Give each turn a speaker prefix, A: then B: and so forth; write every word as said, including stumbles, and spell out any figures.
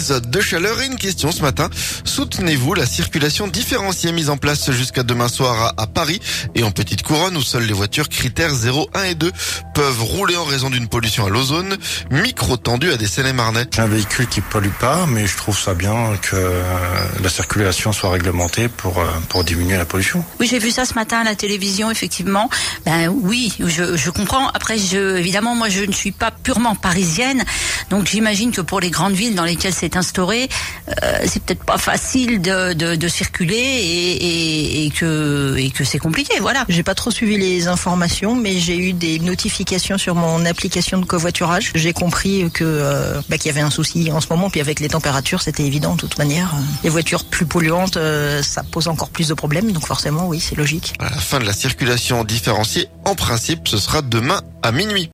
A: épisode de chaleur et une question ce matin. Soutenez-vous la circulation différenciée mise en place jusqu'à demain soir à, à Paris et en Petite Couronne où seules les voitures critères zéro, un et deux peuvent rouler en raison d'une pollution à l'ozone, micro tendue à des Seine-et-Marnais.
B: J'ai un véhicule qui pollue pas, mais je trouve ça bien que la circulation soit réglementée pour, pour diminuer la pollution.
C: Oui, j'ai vu ça ce matin à la télévision, effectivement. Ben oui, je, je comprends. Après, je, évidemment, moi, je ne suis pas purement parisienne, donc j'imagine que pour les grandes villes dans lesquelles c'est instauré, euh, c'est peut-être pas facile de, de, de circuler et, et, et que et que c'est compliqué. Voilà.
D: J'ai pas trop suivi les informations, mais j'ai eu des notifications sur mon application de covoiturage. J'ai compris que euh, bah, qu'il y avait un souci en ce moment, puis avec les températures, c'était évident de toute manière. Les voitures plus polluantes, euh, ça pose encore plus de problèmes, donc forcément, oui, c'est logique.
A: À la fin de la circulation différenciée, en principe, ce sera demain à minuit.